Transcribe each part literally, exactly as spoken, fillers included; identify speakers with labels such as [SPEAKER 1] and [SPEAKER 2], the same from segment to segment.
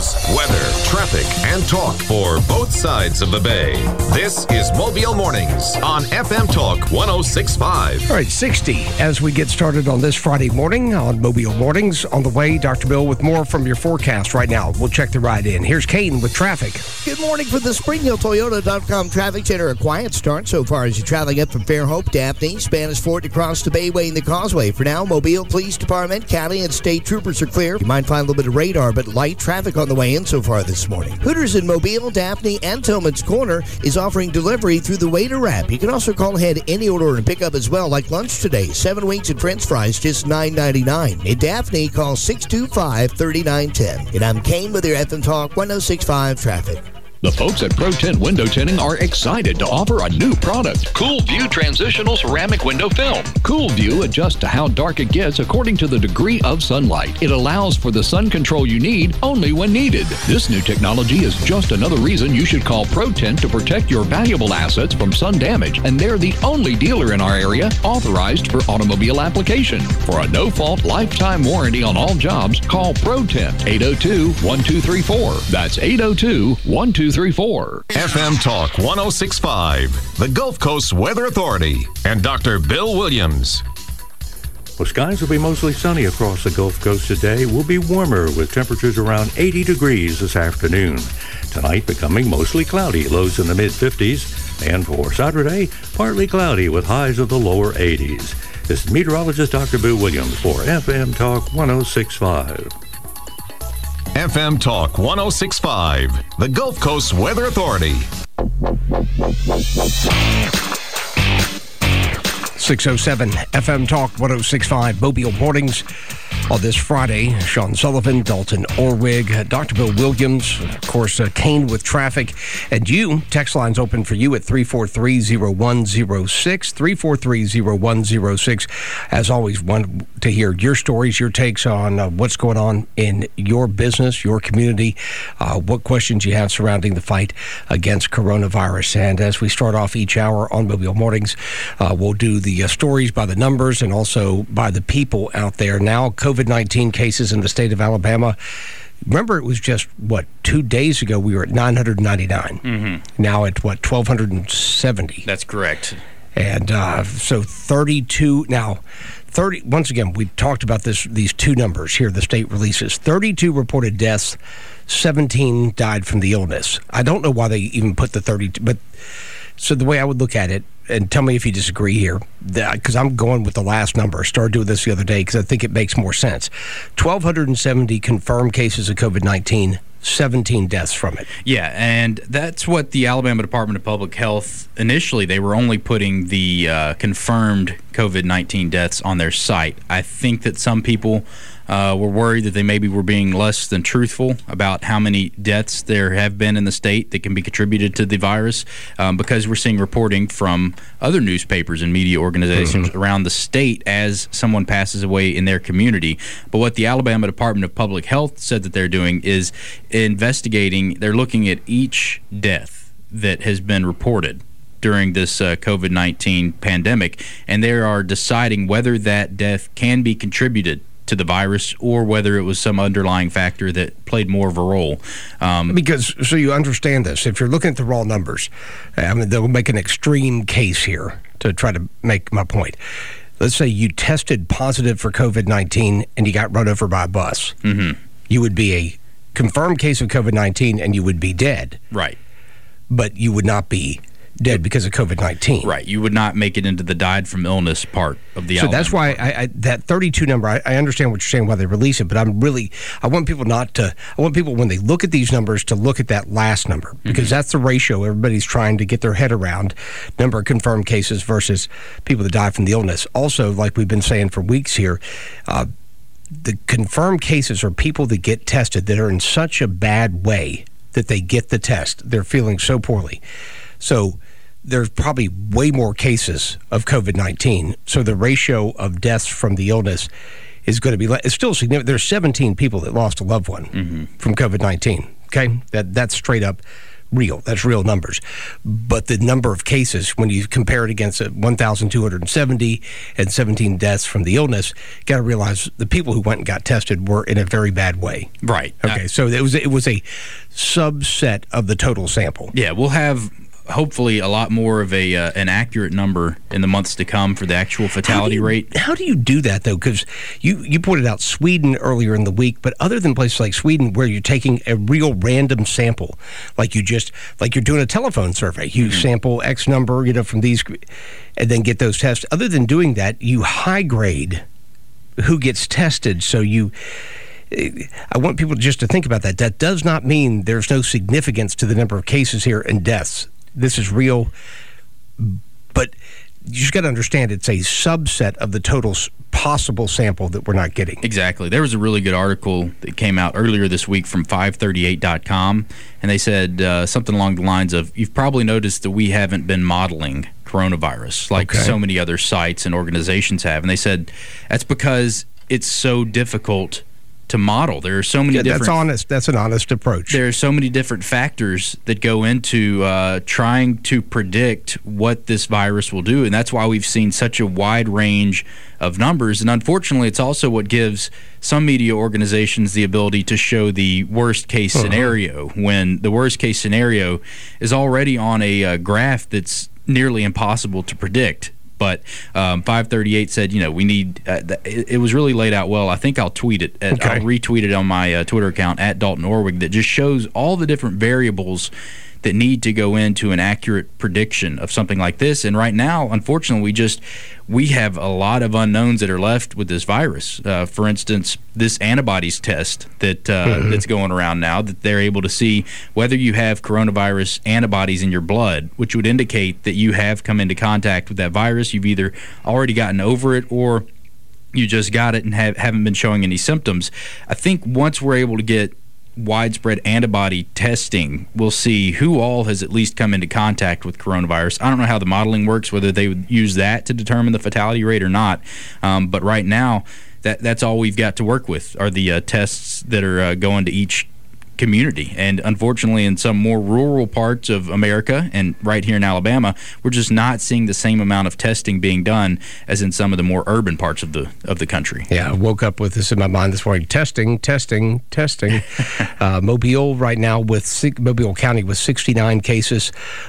[SPEAKER 1] news, weather, traffic, and talk for both sides of the bay. This is Mobile Mornings on F M Talk one oh six point five.
[SPEAKER 2] All right, sixty as we get started on this Friday morning on Mobile Mornings. On the way, Doctor Bill with more from your forecast right now. We'll check the ride in. Here's Kane with traffic.
[SPEAKER 3] Good morning from the Spring Hill Toyota dot com Traffic Center. A quiet start so far as you're traveling up from Fairhope, Daphne, Spanish Fort across the Bayway and the Causeway. For now, Mobile Police Department, county, and state troopers are clear. You might find a little bit of radar, but light traffic on the way in so far this morning. Hooters in Mobile, Daphne, and Tillman's Corner is offering delivery through the Waiter app. You can also call ahead any order and pick up as well, like lunch today. Seven wings and french fries, just nine ninety-nine. In Daphne, call six two five, three nine one zero. And I'm Kane with your F M Talk one oh six point five traffic.
[SPEAKER 4] The folks at Pro Tint Window Tinting are excited to offer a new product, Cool View Transitional Ceramic Window Film. Cool View adjusts to how dark it gets according to the degree of sunlight. It allows for the sun control you need only when needed. This new technology is just another reason you should call Pro Tint to protect your valuable assets from sun damage, and they're the only dealer in our area authorized for automobile application. For a no-fault lifetime warranty on all jobs, call Pro Tint, eight oh two, one two three four. That's eight oh two, one two three four.
[SPEAKER 1] F M Talk one oh six point five, the Gulf Coast Weather Authority, and Doctor Bill Williams.
[SPEAKER 5] Well, skies will be mostly sunny across the Gulf Coast today. Will be warmer with temperatures around eighty degrees this afternoon. Tonight becoming mostly cloudy, lows in the mid-fifties. And for Saturday, partly cloudy with highs of the lower eighties. This is meteorologist Doctor Bill Williams for F M Talk one oh six point five.
[SPEAKER 1] F M Talk one oh six point five, the Gulf Coast Weather Authority.
[SPEAKER 2] six oh seven F M Talk one oh six point five, Mobile Mornings. On this Friday, Sean Sullivan, Dalton Orwig, Doctor Bill Williams, of course, uh, Kane with traffic. And you, text lines open for you at three four three, oh one oh six, three four three, oh one oh six. As always, want to hear your stories, your takes on uh, what's going on in your business, your community, uh, what questions you have surrounding the fight against coronavirus. And as we start off each hour on Mobile Mornings, uh, we'll do the uh, stories by the numbers and also by the people out there. Now, COVID nineteen cases in the state of Alabama. Remember, it was just, what, two days ago we were at nine hundred ninety-nine.
[SPEAKER 6] Mm-hmm.
[SPEAKER 2] Now at, what, twelve seventy.
[SPEAKER 6] That's correct.
[SPEAKER 2] And uh, so thirty-two, now, thirty. Once again, we talked about this. These two numbers here, the state releases. thirty-two reported deaths, seventeen died from the illness. I don't know why they even put the thirty-two, but so the way I would look at it, and tell me if you disagree here, because I'm going with the last number. I started doing this the other day because I think it makes more sense. twelve seventy confirmed cases of COVID nineteen, seventeen deaths from it.
[SPEAKER 6] Yeah, and that's what the Alabama Department of Public Health, initially, they were only putting the uh, confirmed COVID nineteen deaths on their site. I think that some people uh, were worried that they maybe were being less than truthful about how many deaths there have been in the state that can be contributed to the virus, um, because we're seeing reporting from other newspapers and media organizations mm-hmm. around the state as someone passes away in their community. But what the Alabama Department of Public Health said that they're doing is investigating, they're looking at each death that has been reported during this uh, COVID nineteen pandemic, and they are deciding whether that death can be contributed to the virus or whether it was some underlying factor that played more of a role. Um,
[SPEAKER 2] because, so you understand this, if you're looking at the raw numbers, I mean, they'll make an extreme case here to try to make my point. Let's say you tested positive for COVID nineteen and you got run over by a bus.
[SPEAKER 6] Mm-hmm.
[SPEAKER 2] You would be a confirmed case of COVID nineteen and you would be dead.
[SPEAKER 6] Right.
[SPEAKER 2] But you would not be dead because of COVID nineteen.
[SPEAKER 6] Right. You would not make it into the died from illness part of the
[SPEAKER 2] So
[SPEAKER 6] Alabama
[SPEAKER 2] that's why I, I, that thirty-two number, I, I understand what you're saying, why they release it, but I'm really, I want people not to, I want people when they look at these numbers to look at that last number, because mm-hmm. that's the ratio everybody's trying to get their head around, number of confirmed cases versus people that die from the illness. Also, like we've been saying for weeks here, uh, the confirmed cases are people that get tested that are in such a bad way that they get the test. They're feeling so poorly. So there's probably way more cases of COVID nineteen. So the ratio of deaths from the illness is going to be, it's still significant. There's seventeen people that lost a loved one mm-hmm. from COVID nineteen. Okay? That That's straight up real. That's real numbers. But the number of cases, when you compare it against one thousand two hundred seventy and seventeen deaths from the illness, got to realize the people who went and got tested were in a very bad way.
[SPEAKER 6] Right.
[SPEAKER 2] Okay, uh, so it was, it was a subset of the total sample.
[SPEAKER 6] Yeah, we'll have hopefully a lot more of a uh, an accurate number in the months to come for the actual fatality
[SPEAKER 2] how you,
[SPEAKER 6] rate.
[SPEAKER 2] How do you do that, though? Because you, you pointed out Sweden earlier in the week, but other than places like Sweden where you're taking a real random sample, like you just, like you're doing a telephone survey, you mm-hmm. sample X number, you know, from these, and then get those tests. Other than doing that, you high grade who gets tested, so you... I want people just to think about that. That does not mean there's no significance to the number of cases here and deaths. This is real, but you just got to understand it's a subset of the total possible sample that we're not getting.
[SPEAKER 6] Exactly. There was a really good article that came out earlier this week from five thirty-eight dot com, and they said uh, something along the lines of, you've probably noticed that we haven't been modeling coronavirus like okay. so many other sites and organizations have. And they said that's because it's so difficult to model. There are so many
[SPEAKER 2] yeah,
[SPEAKER 6] different...
[SPEAKER 2] That's honest. That's an honest approach.
[SPEAKER 6] There are so many different factors that go into uh, trying to predict what this virus will do, and that's why we've seen such a wide range of numbers. And unfortunately, it's also what gives some media organizations the ability to show the worst-case uh-huh. scenario, when the worst-case scenario is already on a uh, graph that's nearly impossible to predict. But um, five thirty-eight said, you know, we need, uh, th- it, it was really laid out well. I think I'll tweet it. At, okay. I'll retweet it on my uh, Twitter account, at Dalton Orwig, that just shows all the different variables that need to go into an accurate prediction of something like this. And right now, unfortunately, we just, we have a lot of unknowns that are left with this virus. Uh, for instance, this antibodies test that uh, mm-hmm. that's going around now, that they're able to see whether you have coronavirus antibodies in your blood, which would indicate that you have come into contact with that virus. You've either already gotten over it, or you just got it and have, haven't been showing any symptoms. I think once we're able to get widespread antibody testing, we'll see who all has at least come into contact with coronavirus. I don't know how the modeling works, whether they would use that to determine the fatality rate or not. Um, but right now, that that's all we've got to work with are the uh, tests that are uh, going to each community. And unfortunately, in some more rural parts of America and right here in Alabama, we're just not seeing the same amount of testing being done as in some of the more urban parts of the of the country.
[SPEAKER 2] Yeah, I woke up with this in my mind this morning. Testing, testing, testing. uh, Mobile right now with Mobile County with sixty-nine cases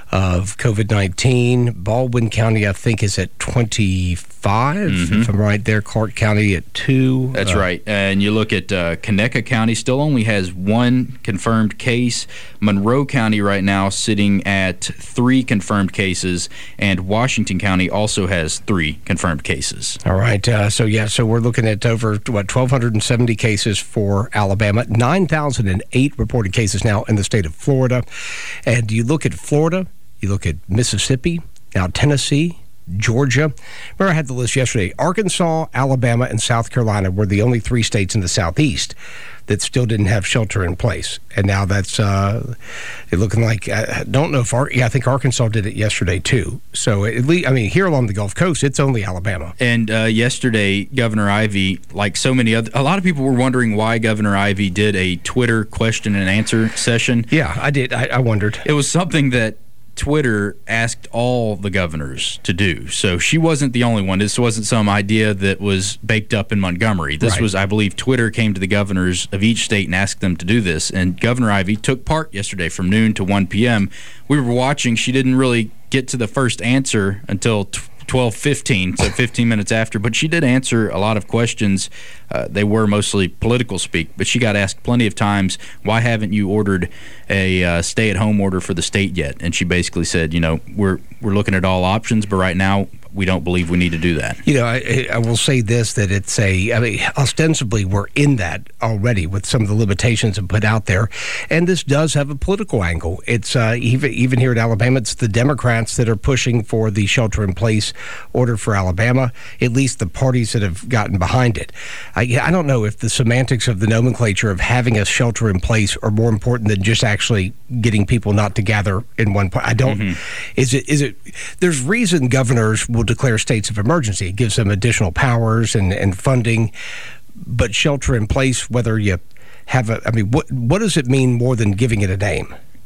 [SPEAKER 2] of COVID nineteen. Baldwin County, I think, is at twenty-five, mm-hmm. if I'm right there. Clark County at two.
[SPEAKER 6] That's uh, right. And you look at uh, Conecuh County, still only has one confirmed case. Monroe County right now sitting at three confirmed cases, and Washington County also has three confirmed cases.
[SPEAKER 2] All right. Uh, so, yeah, so we're looking at over, what, twelve seventy cases for Alabama, nine thousand eight reported cases now in the state of Florida. And you look at Florida, you look at Mississippi, now Tennessee, Georgia. Remember, I had the list yesterday. Arkansas, Alabama, and South Carolina were the only three states in the southeast that still didn't have shelter in place. And now that's uh, looking like, I don't know if, Ar- yeah, I think Arkansas did it yesterday too. So, at least, I mean, here along the Gulf Coast, it's only Alabama.
[SPEAKER 6] And uh, yesterday, Governor Ivey, like so many other, a lot of people were wondering why Governor Ivey did a Twitter question and answer session.
[SPEAKER 2] Yeah, I did. I, I wondered.
[SPEAKER 6] It was something that Twitter asked all the governors to do. So she wasn't the only one. This wasn't some idea that was baked up in Montgomery. This right. was, I believe, Twitter came to the governors of each state and asked them to do this. And Governor Ivey took part yesterday from noon to one p.m. We were watching. She didn't really get to the first answer until twelve fifteen, so fifteen minutes after. But she did answer a lot of questions. Uh, they were mostly political speak, but she got asked plenty of times, why haven't you ordered a uh, stay-at-home order for the state yet? And she basically said, you know, we're we're looking at all options, but right now we don't believe we need to do that.
[SPEAKER 2] You know, I, I will say this, that it's a, I mean, ostensibly we're in that already with some of the limitations that put out there. And this does have a political angle. It's uh, even, even here in Alabama, it's the Democrats that are pushing for the shelter-in-place order for Alabama, at least the parties that have gotten behind it. I, I don't know if the semantics of the nomenclature of having a shelter-in-place are more important than just actually getting people not to gather in one place. I don't, mm-hmm. is it, is it, there's reason governors will declare states of emergency. It gives them additional powers and, and funding. But shelter in place, whether you have a, I mean, what what does it mean more than giving it a name?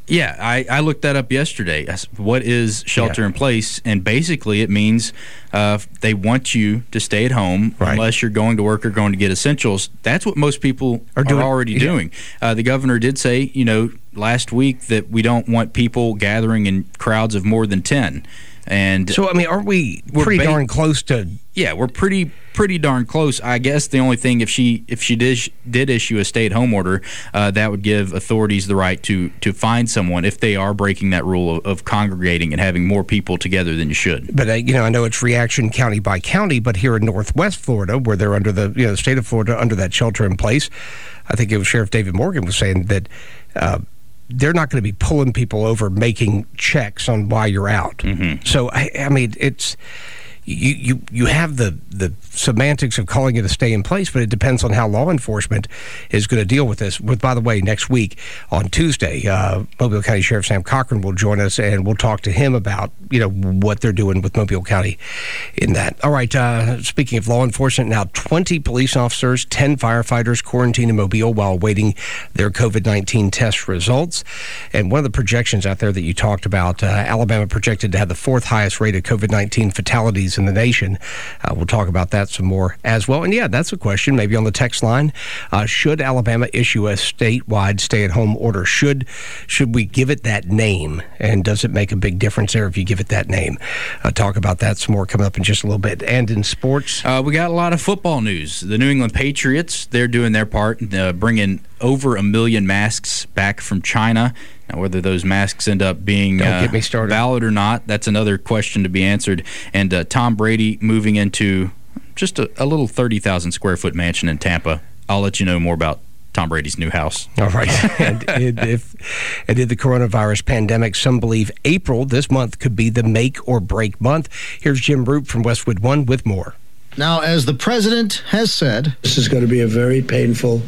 [SPEAKER 6] Yeah, I, I looked that up yesterday. What is shelter yeah. in place? And basically it means uh, they want you to stay at home right. unless you're going to work or going to get essentials. That's what most people are, doing, are already yeah. doing. Uh, the governor did say, you know, last week that we don't want people gathering in crowds of more than ten. And
[SPEAKER 2] so, I mean, aren't we pretty ba- darn close to...
[SPEAKER 6] Yeah, we're pretty pretty darn close. I guess the only thing, if she if she did did issue a stay-at-home order, uh, that would give authorities the right to to find someone if they are breaking that rule of, of congregating and having more people together than you should.
[SPEAKER 2] But, uh, you know, I know it's reaction county by county, but here in Northwest Florida, where they're under the, you know, the state of Florida, under that shelter in place, I think it was Sheriff David Morgan was saying that... Uh, they're not going to be pulling people over making checks on why you're out. Mm-hmm. So, I, I mean, it's... You, you you have the, the semantics of calling it a stay in place, but it depends on how law enforcement is going to deal with this. With, by the way, next week on Tuesday, uh, Mobile County Sheriff Sam Cochran will join us, and we'll talk to him about, you know, what they're doing with Mobile County in that. All right, uh, speaking of law enforcement, now twenty police officers, ten firefighters quarantined in Mobile while awaiting their COVID nineteen test results. And one of the projections out there that you talked about, uh, Alabama projected to have the fourth highest rate of COVID nineteen fatalities in the nation. Uh, we'll talk about that some more as well. And yeah, that's a question maybe on the text line. Uh, should Alabama issue a statewide stay-at-home order? Should should we give it that name? And does it make a big difference there if you give it that name? Uh, talk about that some more coming up in just a little bit. And in sports?
[SPEAKER 6] Uh, we got a lot of football news. The New England Patriots, they're doing their part, uh, bringing over a million masks back from China. Now, whether those masks end up being uh,
[SPEAKER 2] get me started.
[SPEAKER 6] valid or not, that's another question to be answered. And uh, Tom Brady moving into just a, a little thirty thousand square foot mansion in Tampa. I'll let you know more about Tom Brady's new house.
[SPEAKER 2] All right. and, and, if, and in the coronavirus pandemic, some believe April, this month, could be the make or break month. Here's Jim Roop from Westwood One with more.
[SPEAKER 7] Now, as the president has said,
[SPEAKER 8] this is going to be a very painful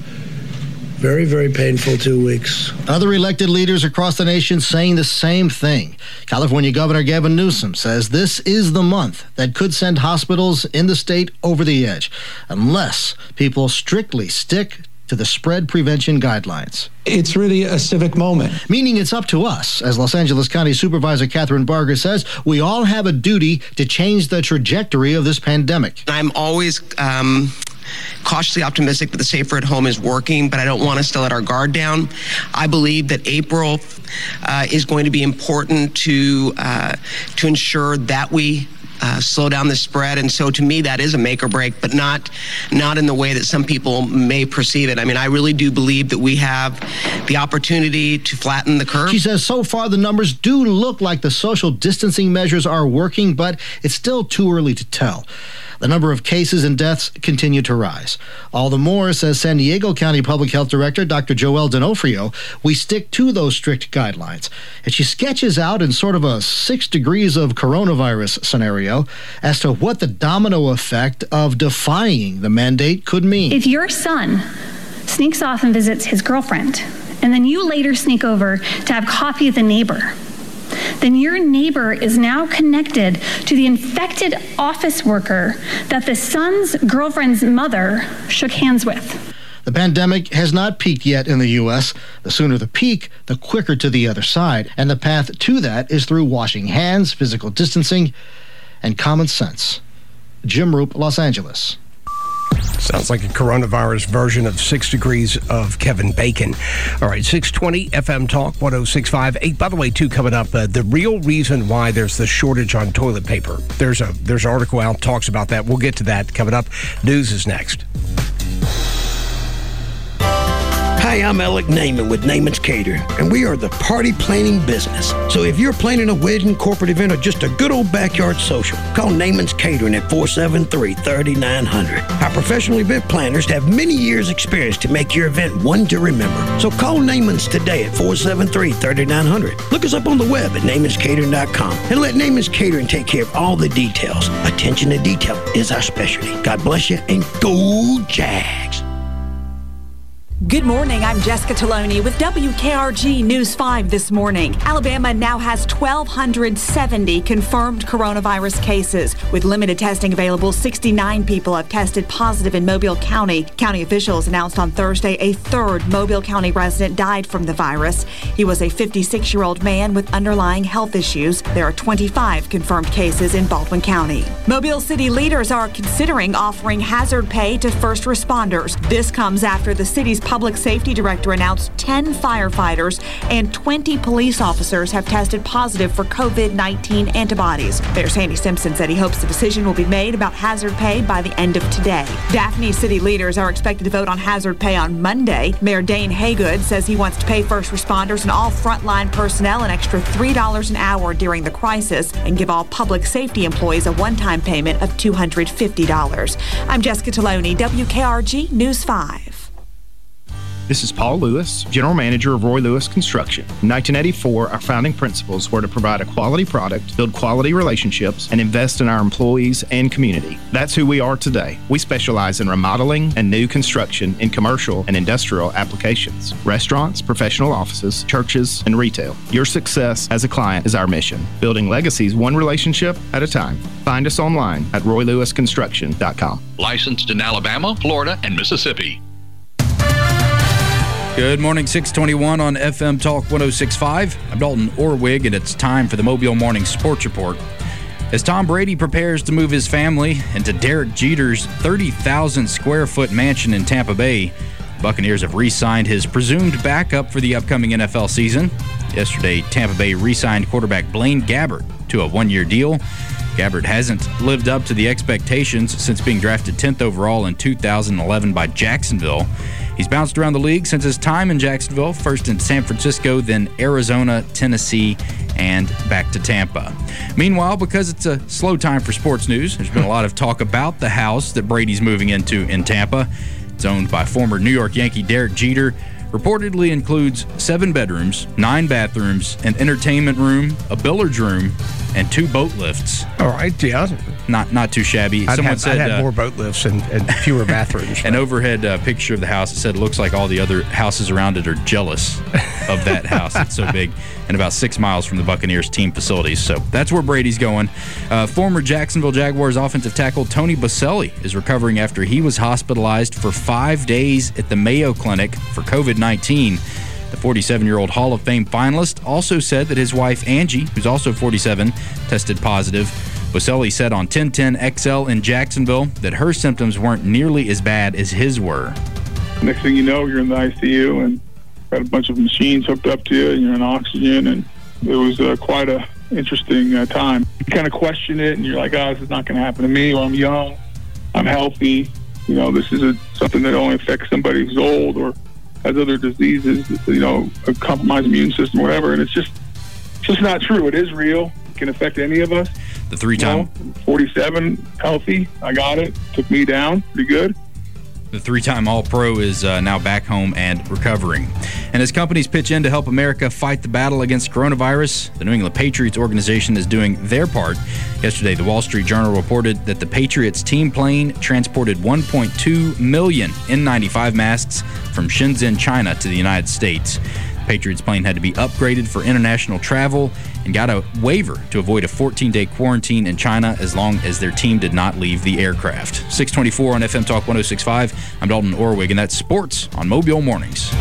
[SPEAKER 8] Very, very painful two weeks.
[SPEAKER 7] Other elected leaders across the nation saying the same thing. California Governor Gavin Newsom says this is the month that could send hospitals in the state over the edge unless people strictly stick to the spread prevention guidelines.
[SPEAKER 8] It's really a civic moment.
[SPEAKER 7] Meaning it's up to us. As Los Angeles County Supervisor Catherine Barger says, we all have a duty to change the trajectory of this pandemic.
[SPEAKER 9] I'm always... Um cautiously optimistic that the Safer at Home is working, but I don't want us to let our guard down. I believe that April uh, is going to be important to uh, to ensure that we uh, slow down the spread, and so to me that is a make or break, but not not in the way that some people may perceive it. I mean, I really do believe that we have the opportunity to flatten the curve.
[SPEAKER 7] She says so far the numbers do look like the social distancing measures are working, but it's still too early to tell. The number of cases and deaths continue to rise. All the more, says San Diego County Public Health Director Doctor Joel D'Onofrio, we stick to those strict guidelines. And she sketches out in sort of a six degrees of coronavirus scenario as to what the domino effect of defying the mandate could mean.
[SPEAKER 10] If your son sneaks off and visits his girlfriend, and then you later sneak over to have coffee with a neighbor, then your neighbor is now connected to the infected office worker that the son's girlfriend's mother shook hands with.
[SPEAKER 7] The pandemic has not peaked yet in the U S. The sooner the peak, the quicker to the other side. And the path to that is through washing hands, physical distancing, and common sense. Jim Roop, Los Angeles.
[SPEAKER 2] Sounds like a coronavirus version of Six Degrees of Kevin Bacon. All right, six twenty F M Talk, one oh six point five. Hey, by the way, too, coming up, uh, the real reason why there's the shortage on toilet paper. There's a there's an article out talks about that. We'll get to that coming up. News is next.
[SPEAKER 11] Hi, I'm Alec Naiman with Naiman's Catering, and we are the party planning business. So if you're planning a wedding, corporate event, or just a good old backyard social, call Naiman's Catering at four seven three, three nine zero zero. Our professional event planners have many years' experience to make your event one to remember. So call Naiman's today at four seven three, three nine zero zero. Look us up on the web at naimans catering dot com and let Naiman's Catering take care of all the details. Attention to detail is our specialty. God bless you, and go Jags.
[SPEAKER 12] Good morning. I'm Jessica Taloni with W K R G News five this morning. Alabama now has one thousand two hundred seventy confirmed coronavirus cases. With limited testing available, sixty-nine people have tested positive in Mobile County. County officials announced on Thursday a third Mobile County resident died from the virus. He was a fifty-six-year-old man with underlying health issues. There are twenty-five confirmed cases in Baldwin County. Mobile city leaders are considering offering hazard pay to first responders. This comes after the city's public safety director announced ten firefighters and twenty police officers have tested positive for COVID nineteen antibodies. Mayor Sandy Simpson said he hopes the decision will be made about hazard pay by the end of today. Daphne city leaders are expected to vote on hazard pay on Monday. Mayor Dane Haygood says he wants to pay first responders and all frontline personnel an extra three dollars an hour during the crisis and give all public safety employees a one-time payment of two hundred fifty dollars. I'm Jessica Taloni, W K R G News five.
[SPEAKER 13] This is Paul Lewis, General Manager of Roy Lewis Construction. In nineteen eighty-four, our founding principles were to provide a quality product, build quality relationships, and invest in our employees and community. That's who we are today. We specialize in remodeling and new construction in commercial and industrial applications, restaurants, professional offices, churches, and retail. Your success as a client is our mission, building legacies one relationship at a time. Find us online at roy lewis construction dot com.
[SPEAKER 4] Licensed in Alabama, Florida, and Mississippi.
[SPEAKER 6] Good morning, six twenty-one on F M Talk one oh six point five. I'm Dalton Orwig, and it's time for the Mobile Morning Sports Report. As Tom Brady prepares to move his family into Derek Jeter's thirty thousand square foot mansion in Tampa Bay, Buccaneers have re-signed his presumed backup for the upcoming N F L season. Yesterday, Tampa Bay re-signed quarterback Blaine Gabbert to a one-year deal. Gabbert hasn't lived up to the expectations since being drafted tenth overall in two thousand eleven by Jacksonville. He's bounced around the league since his time in Jacksonville, first in San Francisco, then Arizona, Tennessee, and back to Tampa. Meanwhile, because it's a slow time for sports news, there's been a lot of talk about the house that Brady's moving into in Tampa. It's owned by former New York Yankee Derek Jeter. Reportedly includes seven bedrooms, nine bathrooms, an entertainment room, a billiards room, and two boat lifts.
[SPEAKER 2] All right, yeah.
[SPEAKER 6] Not not too shabby.
[SPEAKER 2] I'd
[SPEAKER 6] Someone
[SPEAKER 2] have,
[SPEAKER 6] said
[SPEAKER 2] I'd have
[SPEAKER 6] uh,
[SPEAKER 2] more boat lifts and, and fewer bathrooms.
[SPEAKER 6] An overhead uh, picture of the house. It said, looks like all the other houses around it are jealous of that house. It's so big. And about six miles from the Buccaneers team facilities. So that's where Brady's going. Uh, former Jacksonville Jaguars offensive tackle Tony Boselli is recovering after he was hospitalized for five days at the Mayo Clinic for COVID nineteen. The forty-seven-year-old Hall of Fame finalist also said that his wife, Angie, who's also forty-seven, tested positive. Boselli said on ten ten X L in Jacksonville that her symptoms weren't nearly as bad as his were.
[SPEAKER 14] Next thing you know, you're in the I C U and got a bunch of machines hooked up to you, and you're on oxygen, and it was uh, quite a interesting uh, time. You kind of question it, and you're like, oh, this is not going to happen to me. Well, I'm young, I'm healthy. You know, this is a, something that only affects somebody who's old or has other diseases, you know, a compromised immune system, whatever. And it's just, it's just not true. It is real. It can affect any of us.
[SPEAKER 6] The three-time
[SPEAKER 14] you know, forty-seven, healthy. I got it. Took me down pretty good.
[SPEAKER 6] The three-time All-Pro is uh, now back home and recovering. And as companies pitch in to help America fight the battle against coronavirus, the New England Patriots organization is doing their part. Yesterday, the Wall Street Journal reported that the Patriots team plane transported one point two million N ninety-five masks from Shenzhen, China to the United States. The Patriots plane had to be upgraded for international travel and got a waiver to avoid a fourteen-day quarantine in China as long as their team did not leave the aircraft. six twenty-four on F M Talk one oh six point five. I'm Dalton Orwig, and that's sports on Mobile Mornings.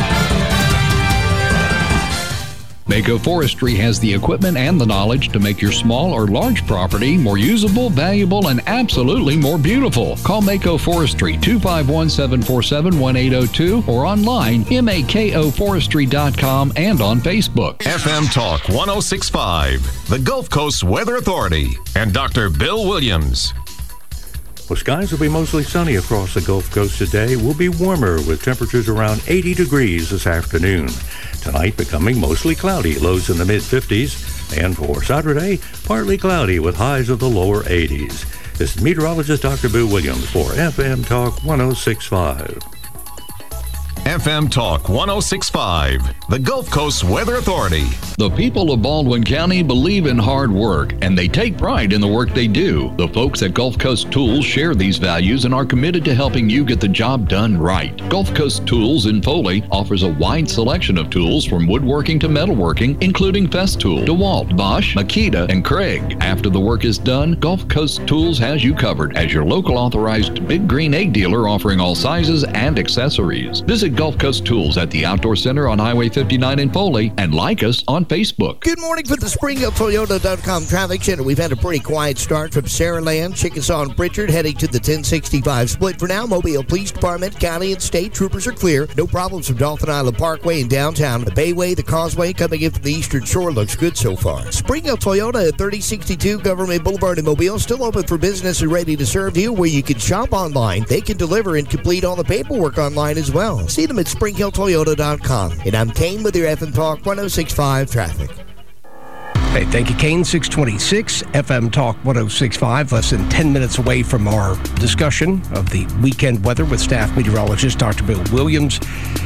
[SPEAKER 4] Mako Forestry has the equipment and the knowledge to make your small or large property more usable, valuable, and absolutely more beautiful. Call Mako Forestry, two five one, seven four seven, one eight zero two, or online, mako forestry dot com, and on Facebook.
[SPEAKER 1] F M Talk one oh six point five, the Gulf Coast Weather Authority, and Doctor Bill Williams.
[SPEAKER 5] Well, skies will be mostly sunny across the Gulf Coast today. Will be warmer with temperatures around eighty degrees this afternoon. Tonight becoming mostly cloudy, lows in the mid fifties. And for Saturday, partly cloudy with highs of the lower eighties. This is meteorologist Doctor Bill Williams for F M Talk one oh six point five.
[SPEAKER 1] F M Talk one oh six point five, the Gulf Coast Weather Authority.
[SPEAKER 4] The people of Baldwin County believe in hard work, and they take pride in the work they do. The folks at Gulf Coast Tools share these values and are committed to helping you get the job done right. Gulf Coast Tools in Foley offers a wide selection of tools from woodworking to metalworking, including Festool, DeWalt, Bosch, Makita, and Craig. After the work is done, Gulf Coast Tools has you covered as your local authorized Big Green Egg dealer, offering all sizes and accessories. Visit Gulf Coast Tools at the Outdoor Center on Highway fifty-nine in Foley and like us on Facebook.
[SPEAKER 3] Good morning from the Spring Hill Toyota dot com Traffic Center. We've had a pretty quiet start from Saraland, Chickasaw, and Pritchard heading to the ten sixty-five split. For now, Mobile Police Department, County, and State Troopers are clear. No problems from Dolphin Island Parkway and downtown. The Bayway, the Causeway coming in from the Eastern Shore looks good so far. Spring Hill Toyota at thirty sixty-two Government Boulevard in Mobile, still open for business and ready to serve you, where you can shop online. They can deliver and complete all the paperwork online as well. See them at Spring Hill Toyota dot com. And I'm Kane with your F M Talk one oh six point five traffic.
[SPEAKER 2] Hey, thank you, Kane. six twenty-six F M Talk one oh six point five, less than ten minutes away from our discussion of the weekend weather with staff meteorologist Doctor Bill Williams.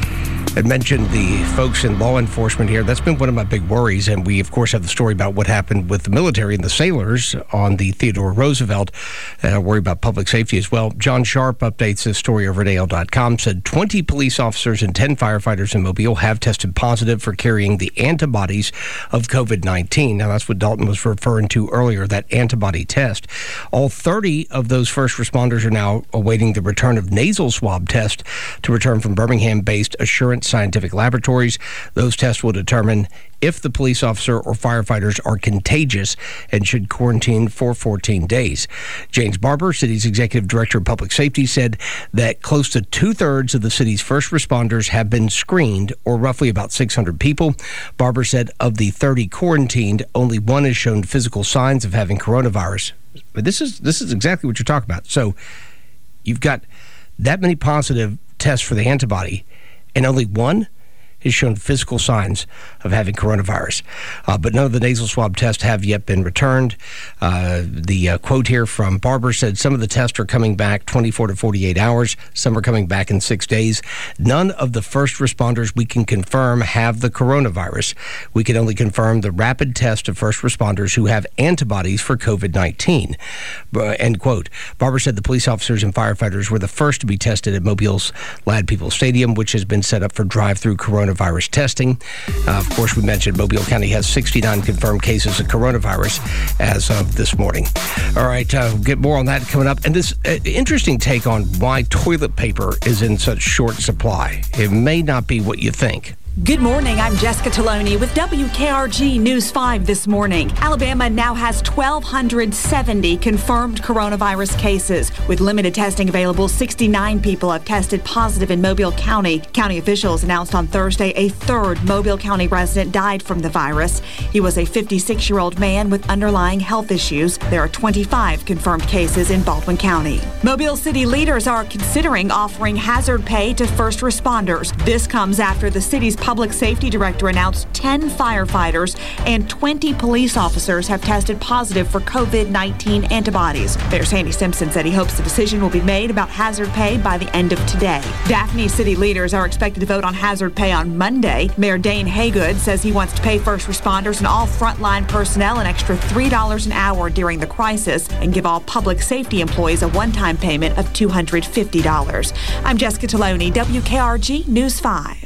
[SPEAKER 2] I mentioned the folks in law enforcement here. That's been one of my big worries, and we, of course, have the story about what happened with the military and the sailors on the Theodore Roosevelt. And I worry about public safety as well. John Sharp updates this story over at A L dot com, said twenty police officers and ten firefighters in Mobile have tested positive for carrying the antibodies of COVID nineteen. Now, that's what Dalton was referring to earlier, that antibody test. All thirty of those first responders are now awaiting the return of nasal swab test to return from Birmingham-based Assurance Scientific Laboratories. Those tests will determine if the police officer or firefighters are contagious and should quarantine for fourteen days. James Barber, city's executive director of public safety, said that close to two-thirds of the city's first responders have been screened, or roughly about six hundred people. Barber said of the thirty quarantined, only one has shown physical signs of having coronavirus. But this is this is exactly what you're talking about. So you've got that many positive tests for the antibody, and only one has shown physical signs of having coronavirus. Uh, but none of the nasal swab tests have yet been returned. Uh, the uh, quote here from Barber said some of the tests are coming back twenty-four to forty-eight hours. Some are coming back in six days. None of the first responders we can confirm have the coronavirus. We can only confirm the rapid test of first responders who have antibodies for COVID nineteen. Uh, end quote. Barber said the police officers and firefighters were the first to be tested at Mobile's Lad People Stadium, which has been set up for drive-through coronavirus virus testing. Uh, of course, we mentioned Mobile County has sixty-nine confirmed cases of coronavirus as of this morning. All right, uh, we'll get more on that coming up. And this uh, interesting take on why toilet paper is in such short supply. It may not be what you think.
[SPEAKER 12] Good morning. I'm Jessica Taloni with W K R G News five this morning. Alabama now has one thousand two hundred seventy confirmed coronavirus cases. With limited testing available, sixty-nine people have tested positive in Mobile County. County officials announced on Thursday a third Mobile County resident died from the virus. He was a fifty-six-year-old man with underlying health issues. There are twenty-five confirmed cases in Baldwin County. Mobile city leaders are considering offering hazard pay to first responders. This comes after the city's public safety director announced ten firefighters and twenty police officers have tested positive for COVID nineteen antibodies. Mayor Sandy Simpson said he hopes the decision will be made about hazard pay by the end of today. Daphne city leaders are expected to vote on hazard pay on Monday. Mayor Dane Haygood says he wants to pay first responders and all frontline personnel an extra three dollars an hour during the crisis and give all public safety employees a one-time payment of two hundred fifty dollars. I'm Jessica Taloni, W K R G News five.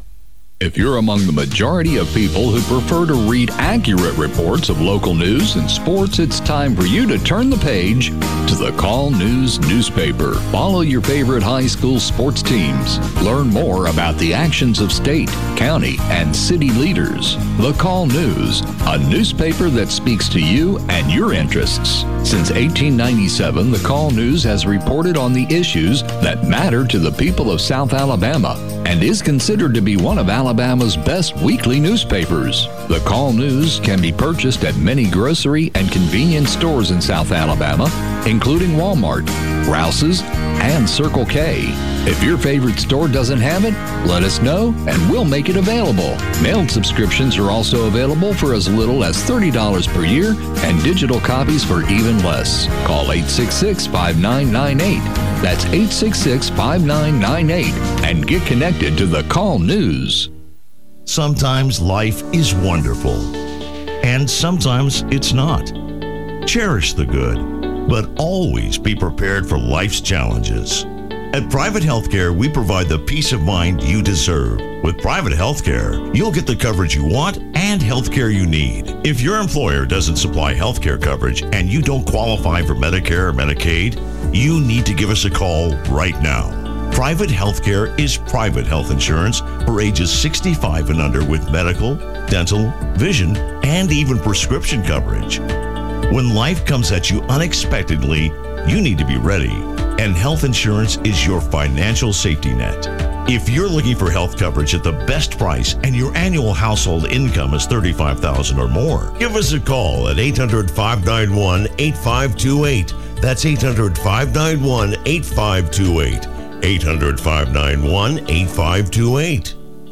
[SPEAKER 4] If you're among the majority of people who prefer to read accurate reports of local news and sports, it's time for you to turn the page to the Call News newspaper. Follow your favorite high school sports teams. Learn more about the actions of state, county, and city leaders. The Call News, a newspaper that speaks to you and your interests. Since eighteen ninety-seven, the Call News has reported on the issues that matter to the people of South Alabama and is considered to be one of Alabama's best weekly newspapers. The Call News can be purchased at many grocery and convenience stores in South Alabama, including Walmart, Rouse's, and Circle K. If your favorite store doesn't have it, let us know and we'll make it available. Mailed subscriptions are also available for as little as thirty dollars per year and digital copies for even less. Call eight six six, five nine nine eight. That's eight six six, five nine nine eight and get connected to the Call News.
[SPEAKER 15] Sometimes life is wonderful, and sometimes it's not. Cherish the good, but always be prepared for life's challenges. At Private Healthcare, we provide the peace of mind you deserve. With Private Healthcare, you'll get the coverage you want and healthcare you need. If your employer doesn't supply healthcare coverage and you don't qualify for Medicare or Medicaid, you need to give us a call right now. Private Healthcare is private health insurance for ages sixty-five and under with medical, dental, vision, and even prescription coverage. When life comes at you unexpectedly, you need to be ready. And health insurance is your financial safety net. If you're looking for health coverage at the best price and your annual household income is thirty-five thousand dollars or more, give us a call at eight hundred, five nine one, eight five two eight. That's eight hundred, five nine one, eight five two eight. eight hundred, five nine one, eight five two eight.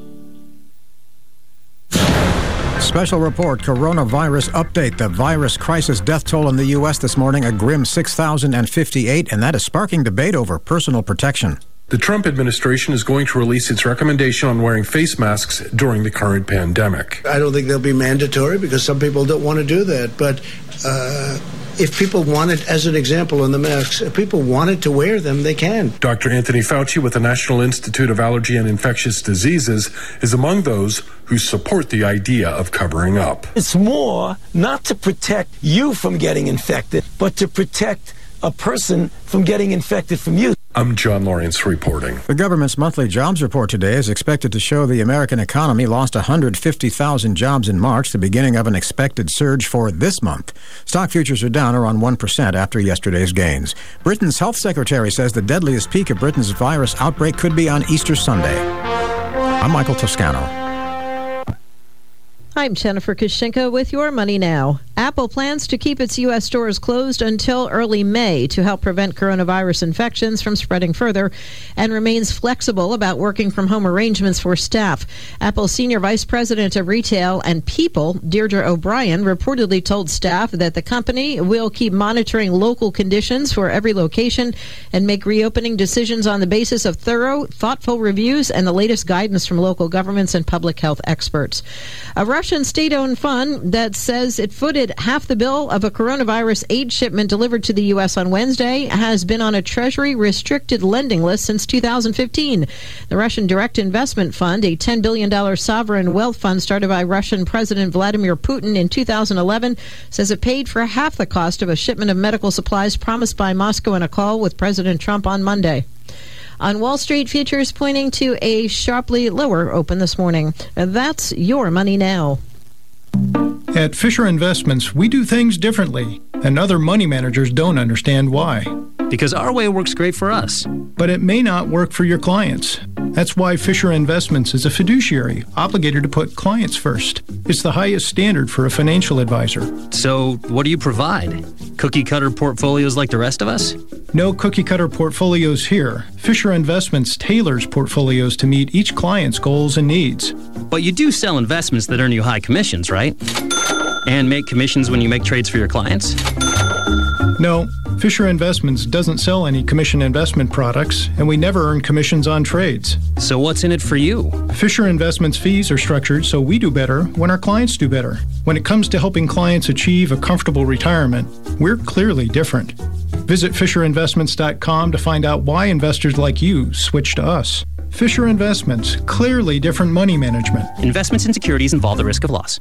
[SPEAKER 16] Special report, coronavirus update. The virus crisis death toll in the U S this morning, a grim six thousand fifty-eight, and that is sparking debate over personal protection.
[SPEAKER 17] The Trump administration is going to release its recommendation on wearing face masks during the current pandemic.
[SPEAKER 8] I don't think they'll be mandatory because some people don't want to do that. But uh, if people wanted, as an example, in the masks, if people wanted to wear them, they can.
[SPEAKER 17] Doctor Anthony Fauci with the National Institute of Allergy and Infectious Diseases is among those who support the idea of covering up.
[SPEAKER 18] It's more not to protect you from getting infected, but to protect a person from getting infected from you.
[SPEAKER 17] I'm John Lawrence reporting.
[SPEAKER 16] The government's monthly jobs report today is expected to show the American economy lost one hundred fifty thousand jobs in March, the beginning of an expected surge for this month. Stock futures are down around one percent after yesterday's gains. Britain's health secretary says the deadliest peak of Britain's virus outbreak could be on Easter Sunday. I'm Michael Toscano.
[SPEAKER 19] I'm Jennifer Kushinka with your Money Now. Apple plans to keep its U S stores closed until early May to help prevent coronavirus infections from spreading further and remains flexible about working from home arrangements for staff. Apple Senior Vice President of Retail and People, Deirdre O'Brien, reportedly told staff that the company will keep monitoring local conditions for every location and make reopening decisions on the basis of thorough, thoughtful reviews and the latest guidance from local governments and public health experts. A Russian state-owned fund that says it footed half the bill of a coronavirus aid shipment delivered to the U S on Wednesday has been on a Treasury restricted lending list since two thousand fifteen. The Russian Direct Investment Fund, a ten billion dollars sovereign wealth fund started by Russian President Vladimir Putin in two thousand eleven, says it paid for half the cost of a shipment of medical supplies promised by Moscow in a call with President Trump on Monday. On Wall Street, futures pointing to a sharply lower open this morning. That's your Money Now.
[SPEAKER 20] At Fisher Investments, we do things differently, and other money managers don't understand why.
[SPEAKER 21] Because our way works great for us.
[SPEAKER 20] But it may not work for your clients. That's why Fisher Investments is a fiduciary, obligated to put clients first. It's the highest standard for a financial advisor.
[SPEAKER 21] So, what do you provide? Cookie-cutter portfolios like the rest of us?
[SPEAKER 20] No cookie-cutter portfolios here. Fisher Investments tailors portfolios to meet each client's goals and needs.
[SPEAKER 21] But you do sell investments that earn you high commissions, right? And make commissions when you make trades for your clients?
[SPEAKER 20] No, Fisher Investments doesn't sell any commission investment products, and we never earn commissions on trades.
[SPEAKER 21] So what's in it for you?
[SPEAKER 20] Fisher Investments fees are structured so we do better when our clients do better. When it comes to helping clients achieve a comfortable retirement, we're clearly different. Visit Fisher Investments dot com to find out why investors like you switch to us. Fisher Investments, clearly different money management.
[SPEAKER 21] Investments in securities involve the risk of loss.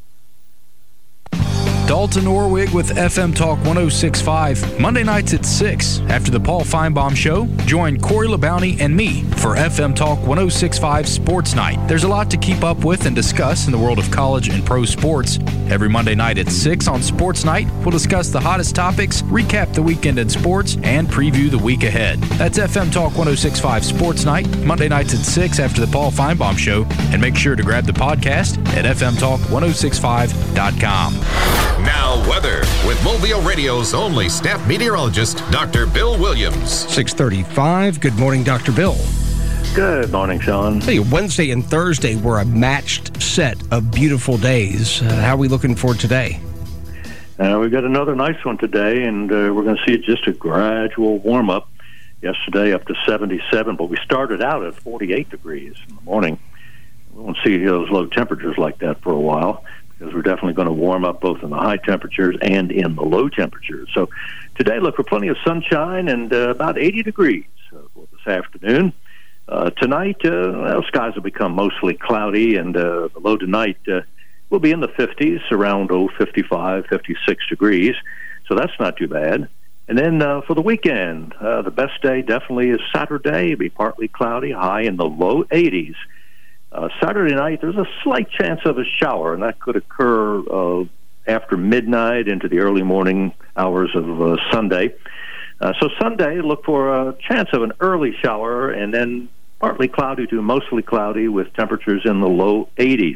[SPEAKER 22] Dalton Orwig with F M Talk one oh six point five. Monday nights at six. After the Paul Feinbaum Show, join Corey LeBounty and me for F M Talk one oh six point five Sports Night. There's a lot to keep up with and discuss in the world of college and pro sports. Every Monday night at six on Sports Night, we'll discuss the hottest topics, recap the weekend in sports, and preview the week ahead. That's F M Talk one oh six point five Sports Night, Monday nights at six after the Paul Feinbaum Show. And make sure to grab the podcast at f m talk one oh six point five dot com.
[SPEAKER 1] Now, weather with Mobile Radio's only staff meteorologist, Doctor Bill Williams.
[SPEAKER 2] six thirty-five. Good morning, Doctor Bill.
[SPEAKER 23] Good morning, Sean.
[SPEAKER 2] Hey, Wednesday and Thursday were a matched set of beautiful days. Uh, how are we looking for today?
[SPEAKER 23] Uh, we've got another nice one today, and uh, we're going to see just a gradual warm-up. Yesterday up to seventy-seven, but we started out at forty-eight degrees in the morning. We won't see those low temperatures like that for a while, because we're definitely going to warm up both in the high temperatures and in the low temperatures. So today, look for plenty of sunshine and uh, about eighty degrees uh, for this afternoon. Uh, tonight, uh, well, skies will become mostly cloudy, and uh, the low tonight uh, will be in the fifties, around oh, fifty-five, fifty-six degrees. So that's not too bad. And then uh, for the weekend, uh, the best day definitely is Saturday. It'll be partly cloudy, high in the low eighties. Uh, Saturday night, there's a slight chance of a shower, and that could occur uh, after midnight into the early morning hours of uh, Sunday. Uh, so Sunday, look for a chance of an early shower, and then partly cloudy to mostly cloudy with temperatures in the low eighties.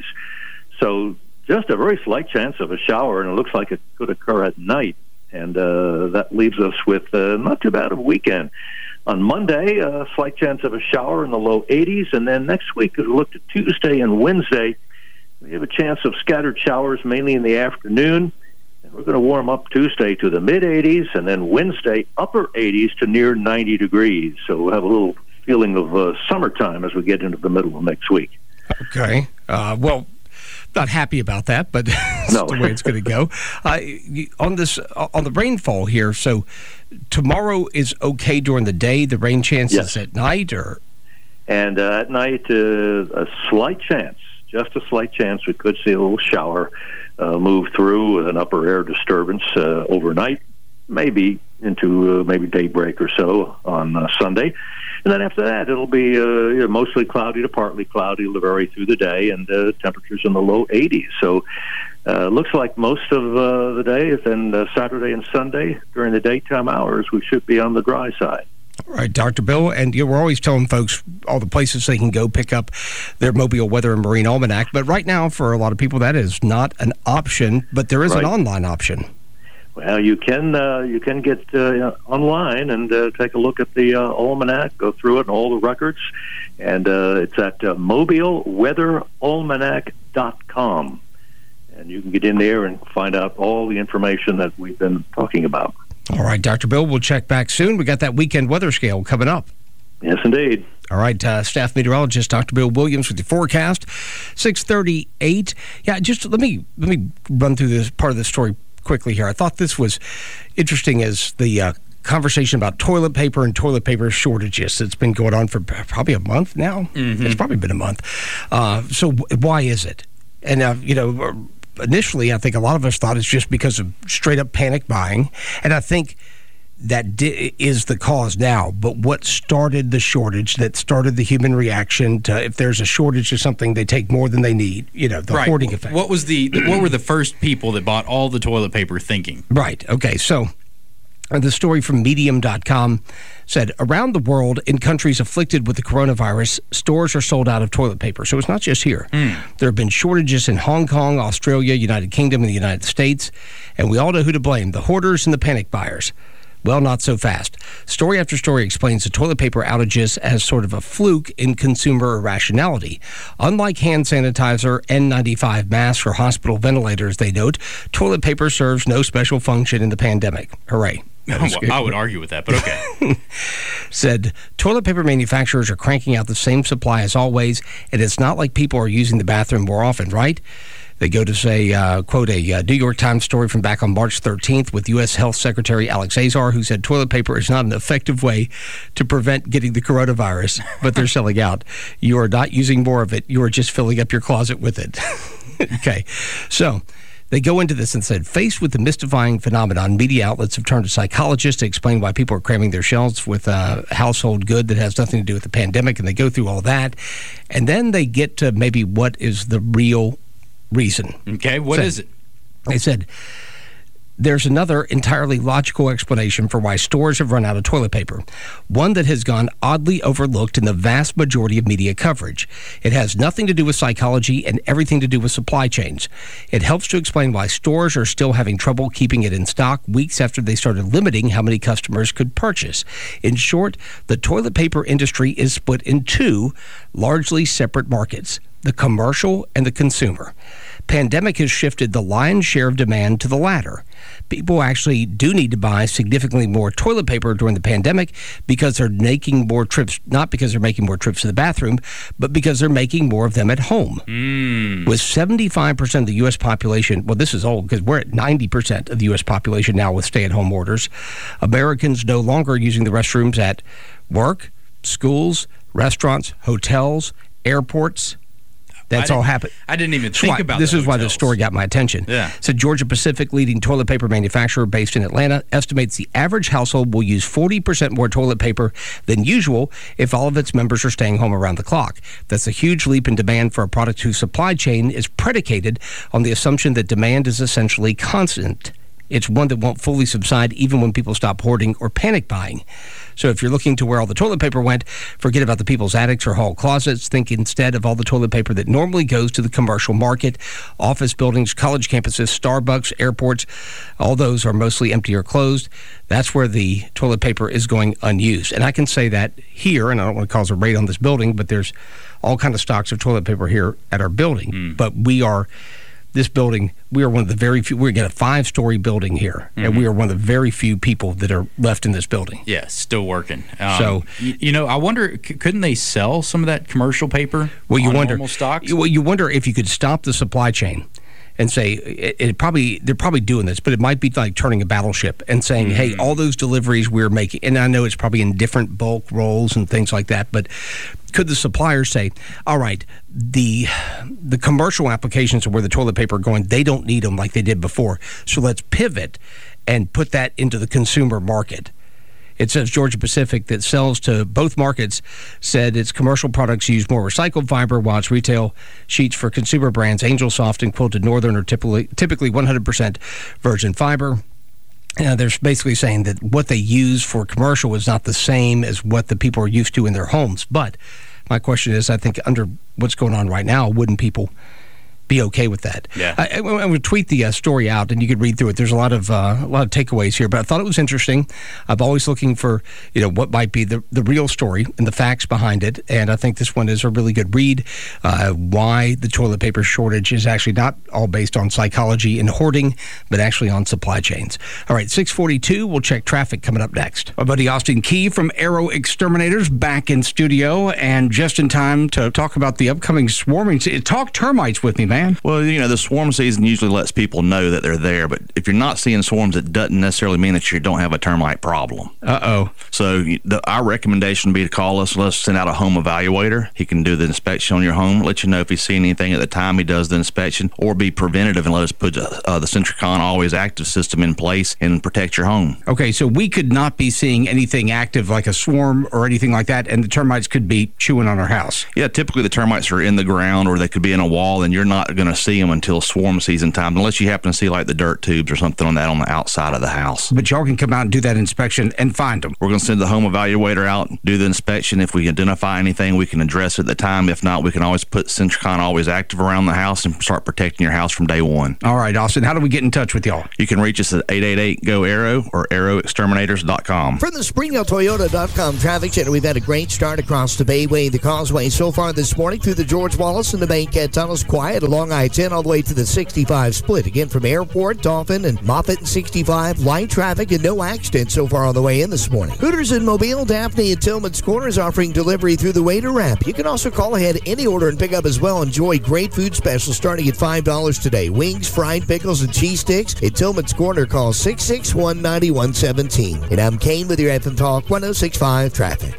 [SPEAKER 23] So just a very slight chance of a shower, and it looks like it could occur at night. And uh, that leaves us with uh, not too bad of a weekend. On Monday, a slight chance of a shower in the low eighties. And then next week, as we look to Tuesday and Wednesday, we have a chance of scattered showers, mainly in the afternoon. And we're going to warm up Tuesday to the mid-eighties, and then Wednesday, upper eighties to near ninety degrees. So we'll have a little feeling of uh, summertime as we get into the middle of next week.
[SPEAKER 2] Okay. Uh, well... Not happy about that, but that's
[SPEAKER 23] no.
[SPEAKER 2] the way it's going to go. Uh, on this, on the rainfall here, so tomorrow is okay during the day. The rain chances
[SPEAKER 23] yes.
[SPEAKER 2] at night, or
[SPEAKER 23] and uh, at night, uh, a slight chance, just a slight chance. We could see a little shower uh, move through with an upper air disturbance uh, overnight, maybe into uh, maybe daybreak or so on uh, Sunday. And then after that, it'll be uh, you know, mostly cloudy to partly cloudy, it'll vary through the day, and uh, temperatures in the low eighties. So uh, looks like most of uh, the day, then uh, Saturday and Sunday, during the daytime hours, we should be on the dry side.
[SPEAKER 2] All right, Doctor Bill, and you know, we're always telling folks all the places they can go pick up their Mobile Weather and Marine Almanac. But right now, for a lot of people, that is not an option, but there is
[SPEAKER 23] right.
[SPEAKER 2] an online option.
[SPEAKER 23] Well, you can uh, you can get uh, online and uh, take a look at the uh, almanac, go through it and all the records, and uh, it's at uh, mobile weather almanac dot com, and you can get in there and find out all the information that we've been talking about.
[SPEAKER 2] All right, Doctor Bill, we'll check back soon. We got that weekend weather scale coming up.
[SPEAKER 23] Yes, indeed.
[SPEAKER 2] All right, uh, staff meteorologist Doctor Bill Williams with the forecast, six thirty-eight. Yeah, just let me let me run through this part of the story quickly here. I thought this was interesting as the uh, conversation about toilet paper and toilet paper shortages. It's been going on for probably a month now. Mm-hmm. It's probably been a month. Uh, so why is it? And, uh, you know, initially I think a lot of us thought it's just because of straight up panic buying. And I think that di- is the cause now. But what started the shortage, that started the human reaction to if there's a shortage of something, they take more than they need, you know, the
[SPEAKER 6] right.
[SPEAKER 2] hoarding effect.
[SPEAKER 6] What was the what were the first people that bought all the toilet paper thinking?
[SPEAKER 2] Right. Okay. So uh, the story from medium dot com said, around the world, in countries afflicted with the coronavirus, stores are sold out of toilet paper. So it's not just here. Mm. There have been shortages in Hong Kong, Australia, United Kingdom, and the United States. And we all know who to blame, the hoarders and the panic buyers. Well, not so fast. Story after story explains the toilet paper outages as sort of a fluke in consumer irrationality. Unlike hand sanitizer, N ninety-five masks, or hospital ventilators, they note, toilet paper serves no special function in the pandemic. Hooray.
[SPEAKER 6] Well, I would argue with that, but okay.
[SPEAKER 2] Said, toilet paper manufacturers are cranking out the same supply as always, and it's not like people are using the bathroom more often, right? They go to say, uh, quote, a uh, New York Times story from back on March thirteenth with U S Health Secretary Alex Azar, who said toilet paper is not an effective way to prevent getting the coronavirus, but they're selling out. You are not using more of it. You are just filling up your closet with it. Okay. So they go into this and said, faced with the mystifying phenomenon, media outlets have turned to psychologists to explain why people are cramming their shelves with a household good that has nothing to do with the pandemic, and they go through all that. And then they get to maybe what is the real reason.
[SPEAKER 6] Okay, what
[SPEAKER 2] said,
[SPEAKER 6] is it?
[SPEAKER 2] They said, there's another entirely logical explanation for why stores have run out of toilet paper, one that has gone oddly overlooked in the vast majority of media coverage. It has nothing to do with psychology and everything to do with supply chains. It helps to explain why stores are still having trouble keeping it in stock weeks after they started limiting how many customers could purchase. In short, the toilet paper industry is split in two largely separate markets, the commercial and the consumer. pandemic has shifted the lion's share of demand to the latter. People actually do need to buy significantly more toilet paper during the pandemic because they're making more trips, not because they're making more trips to the bathroom, but because they're making more of them at home.
[SPEAKER 6] Mm.
[SPEAKER 2] With seventy-five percent of the U S population, well, this is old because we're at ninety percent of the U S population now with stay-at-home orders, Americans no longer using the restrooms at work, schools, restaurants, hotels, airports. That's all happened.
[SPEAKER 6] I didn't even think
[SPEAKER 2] why,
[SPEAKER 6] about
[SPEAKER 2] this.
[SPEAKER 6] This
[SPEAKER 2] is why this story got my attention.
[SPEAKER 6] Yeah.
[SPEAKER 2] So Georgia Pacific, leading toilet paper manufacturer based in Atlanta, estimates the average household will use forty percent more toilet paper than usual if all of its members are staying home around the clock. That's a huge leap in demand for a product whose supply chain is predicated on the assumption that demand is essentially constant. It's one that won't fully subside even when people stop hoarding or panic buying. So if you're looking to where all the toilet paper went, forget about the people's attics or hall closets. Think instead of all the toilet paper that normally goes to the commercial market, office buildings, college campuses, Starbucks, airports. All those are mostly empty or closed. That's where the toilet paper is going unused. And I can say that here, and I don't want to cause a raid on this building, but there's all kind of stocks of toilet paper here at our building. Mm. But we are... This building, we are one of the very few, we've got a five-story building here, mm-hmm. and we are one of the very few people that are left in this building.
[SPEAKER 6] Yeah, still working. Um,
[SPEAKER 2] so,
[SPEAKER 6] you, you know, I wonder, c- couldn't they sell some of that commercial paper
[SPEAKER 2] well, you
[SPEAKER 6] on
[SPEAKER 2] wonder,
[SPEAKER 6] normal stocks?
[SPEAKER 2] Well, you wonder if you could stop the supply chain and say, it, it probably they're probably doing this, but it might be like turning a battleship and saying, mm-hmm. hey, all those deliveries we're making, and I know it's probably in different bulk rolls and things like that, but could the suppliers say, all right, the the commercial applications of where the toilet paper are going, they don't need them like they did before, so let's pivot and put that into the consumer market. It says Georgia Pacific, that sells to both markets, said its commercial products use more recycled fiber, while its retail sheets for consumer brands, Angel Soft and Quilted Northern, are typically, typically one hundred percent virgin fiber. Uh, they're basically saying that what they use for commercial is not the same as what the people are used to in their homes. But my question is, I think under what's going on right now, wouldn't people be okay with that?
[SPEAKER 6] Yeah.
[SPEAKER 2] I, I would tweet the uh, story out, and you could read through it. There's a lot of uh, a lot of takeaways here, but I thought it was interesting. I'm always looking for, you know, what might be the, the real story and the facts behind it, and I think this one is a really good read. Uh, why the toilet paper shortage is actually not all based on psychology and hoarding, but actually on supply chains. All right, six forty-two. We'll check traffic coming up next. Our buddy Austin Key from Aero Exterminators back in studio, and just in time to talk about the upcoming swarming. Talk termites with me, man.
[SPEAKER 7] Well, you know, the swarm season usually lets people know that they're there, but if you're not seeing swarms, it doesn't necessarily mean that you don't have a termite problem.
[SPEAKER 2] Uh-oh.
[SPEAKER 7] So the, our recommendation would be to call us. Let's send out a home evaluator. He can do the inspection on your home, let you know if he's seen anything at the time he does the inspection, or be preventative and let us put uh, the Centricon Always Active system in place and protect your home.
[SPEAKER 2] Okay, so we could not be seeing anything active like a swarm or anything like that, and the termites could be chewing on our house.
[SPEAKER 7] Yeah, typically the termites are in the ground or they could be in a wall, and you're not going to see them until swarm season time, unless you happen to see like the dirt tubes or something on that on the outside of the house.
[SPEAKER 2] But y'all can come out and do that inspection and find them.
[SPEAKER 7] We're going to send the home evaluator out, do the inspection. If we identify anything, we can address it at the time. If not, we can always put Centricon Always Active around the house and start protecting your house from day one.
[SPEAKER 2] All right, Austin, how do we get in touch with y'all?
[SPEAKER 7] You can reach us at eight eight eight, G O, A R O or aero exterminators dot com.
[SPEAKER 3] From the Springdale Toyota dot com Traffic Center, we've had a great start across the Bayway, the Causeway so far this morning through the George Wallace and the Bankhead Tunnels. Quiet along I ten all the way to the sixty-five split. Again, from Airport, Dolphin, and Moffett and sixty-five. Light traffic and no accidents so far on the way in this morning. Hooters in Mobile, Daphne, and Tillman's Corners offering delivery through the waiter ramp. You can also call ahead any order and pick up as well. Enjoy great food specials starting at five dollars today. Wings, fried pickles, and cheese sticks. At Tillman's Corner, call six six one, nine one one seven. And I'm Kane with your F M Talk one oh six point five Traffic.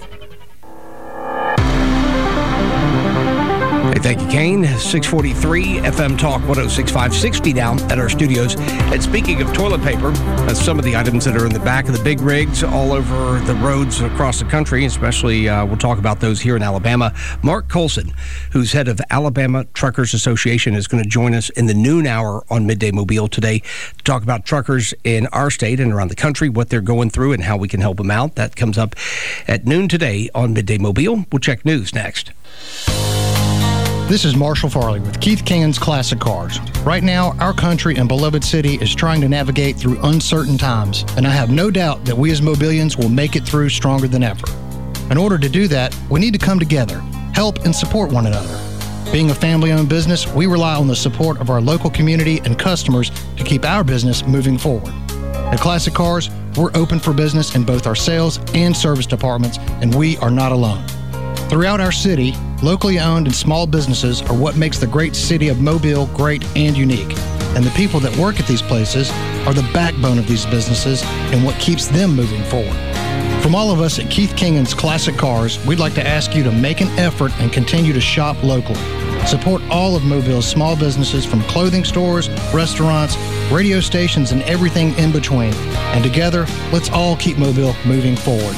[SPEAKER 2] Hey, thank you, Kane. six forty-three, F M Talk one oh six point five, sixty down at our studios. And speaking of toilet paper, that's some of the items that are in the back of the big rigs all over the roads across the country, especially uh, we'll talk about those here in Alabama. Mark Colson, who's head of Alabama Truckers Association, is going to join us in the noon hour on Midday Mobile today to talk about truckers in our state and around the country, what they're going through and how we can help them out. That comes up at noon today on Midday Mobile. We'll check news next.
[SPEAKER 9] This is Marshall Farley with Keith Cannon's Classic Cars. Right now, our country and beloved city is trying to navigate through uncertain times, and I have no doubt that we as Mobilians will make it through stronger than ever. In order to do that, we need to come together, help and support one another. Being a family-owned business, we rely on the support of our local community and customers to keep our business moving forward. At Classic Cars, we're open for business in both our sales and service departments, and we are not alone. Throughout our city, locally owned and small businesses are what makes the great city of Mobile great and unique. And the people that work at these places are the backbone of these businesses and what keeps them moving forward. From all of us at Keith Kingan's Classic Cars, we'd like to ask you to make an effort and continue to shop locally. Support all of Mobile's small businesses, from clothing stores, restaurants, radio stations, and everything in between. And together, let's all keep Mobile moving forward.